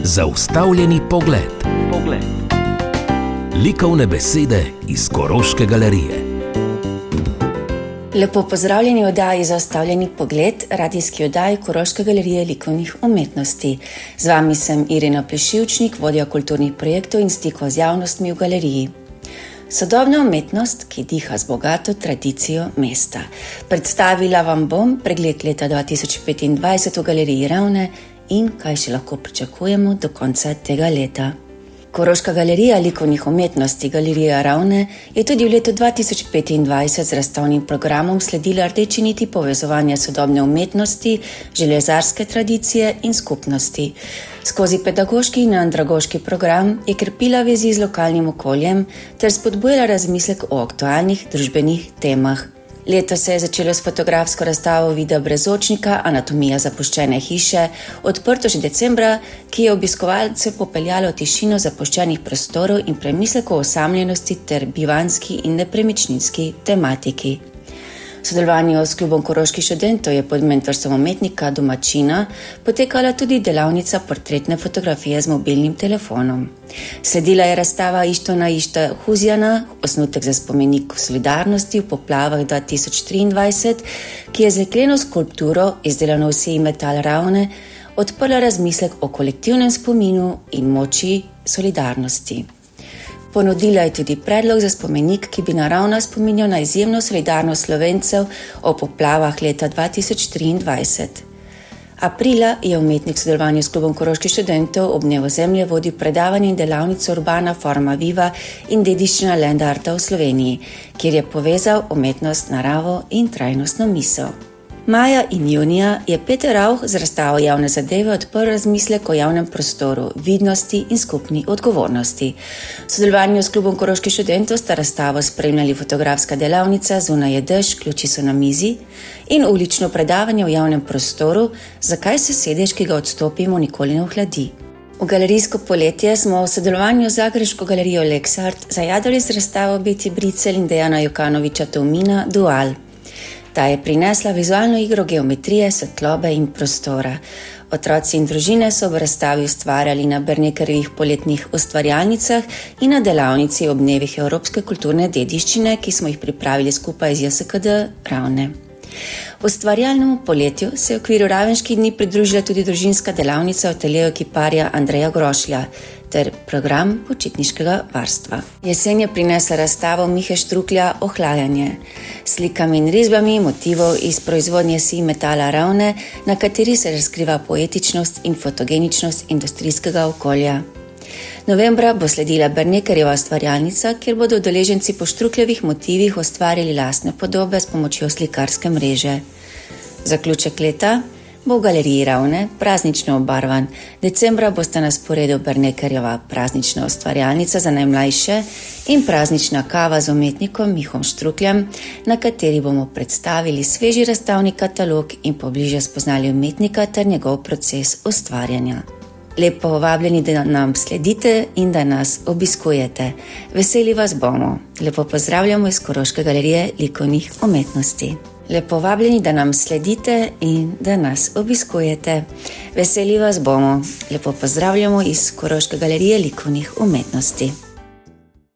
Zaustavljeni pogled. Likovne besede iz Koroške galerije. Lepo pozdravljeni v oddaji Zaustavljeni pogled, radijski oddaji Koroške galerije likovnih umetnosti. Z vami sem Irena Plešivčnik, vodja kulturnih projektov in stikov z javnostmi v galeriji. Sodobna umetnost, ki diha z bogato tradicijo mesta. Predstavila vam bom pregled leta 2025 v galeriji Ravne in kaj še lahko pričakujemo do konca tega leta. Koroška galerija likovnih umetnosti Galerija Ravne je tudi v letu 2025 z razstavnim programom sledila rdeči niti povezovanja sodobne umetnosti, železarske tradicije in skupnosti. Skozi pedagoški in andragoški program je krepila vezi z lokalnim okoljem ter spodbujala razmislek o aktualnih družbenih temah. Leto se je začelo s fotografsko razstavo Vida Brezočnika Anatomija zapuščene hiše, odprto že decembra, ki je obiskovalce popeljalo v tišino zapuščenih prostorov in premislek o osamljenosti ter bivanjski in nepremičninski tematiki. V sodelovanju s klubom Koroških študentov je pod mentorstvom umetnika domačina potekala tudi delavnica portretne fotografije z mobilnim telefonom. Sledila je razstava Ištvana Huzjana, osnutek za spomenik solidarnosti v poplavah 2023, ki je z jekleno skulpturo, izdelano v seji Metal Ravne, odprla razmislek o kolektivnem spominu in moči solidarnosti. Ponudila je tudi predlog za spomenik, ki bi naravno spominjal na izjemno solidarnost Slovencev o poplavah leta 2023. Aprila je umetnik v sodelovanju s klubom Koroških študentov ob dnevu zemlje vodil predavanje in delavnico Urbana forma viva in dediščina land arta v Sloveniji, kjer je povezal umetnost, naravo in trajnostno misel. Maja in junija je Peter Rauch z razstavo Javne zadeve odprl razmislek o javnem prostoru, vidnosti in skupni odgovornosti. V sodelovanju s klubom Koroških študentov sta razstavo spremljali fotografska delavnica Zunaj je dež, ključi so na mizi in ulično predavanje o javnem prostoru, zakaj se sedež, ki ga odstopimo, nikoli ne ohladi. V galerijsko poletje smo v sodelovanju z zagrebško galerijo Lexart zajadali z razstavo Beti Bricel in Dejana Jokanoviča Tovmina Dual. Ta je prinesla vizualno igro geometrije, svetlobe in prostora. Otroci in družine so v razstavi ustvarjali na Bernekerjevih poletnih ustvarjalnicah in na delavnici ob dnevih evropske kulturne dediščine, ki smo jih pripravili skupaj z JSKD Ravne. V ustvarjalnemu poletju se je v okviru Ravenških dni pridružila tudi družinska delavnica v ateljeju kiparja Andreja Grošlja ter program počitniškega varstva. Jesen je prinesla razstavo Mihe Štruklja Ohlajanje s slikami in risbami motivov iz proizvodnje seji Metala Ravne, na kateri se razkriva poetičnost in fotogeničnost industrijskega okolja. Novembra bo sledila Bernekerjeva ustvarjalnica, kjer bodo udeleženci po Štrukljevih motivih ustvarjali lastne podobe s pomočjo slikarske mreže. Zaključek leta bo v galeriji Ravne praznično obarvan. Decembra bosta na sporedu Bernekerjeva praznična ustvarjalnica za najmlajše in praznična kava z umetnikom Mihom Štrukljem, na kateri bomo predstavili sveži razstavni katalog in pobliže spoznali umetnika ter njegov proces ustvarjanja. Lepo vabljeni, da nam sledite in da nas obiskujete. Veseli vas bomo. Lepo pozdravljamo iz Koroške galerije likovnih umetnosti. Lepo vabljeni, da nam sledite in da nas obiskujete. Veseli vas bomo. Lepo pozdravljamo iz Koroške galerije likovnih umetnosti.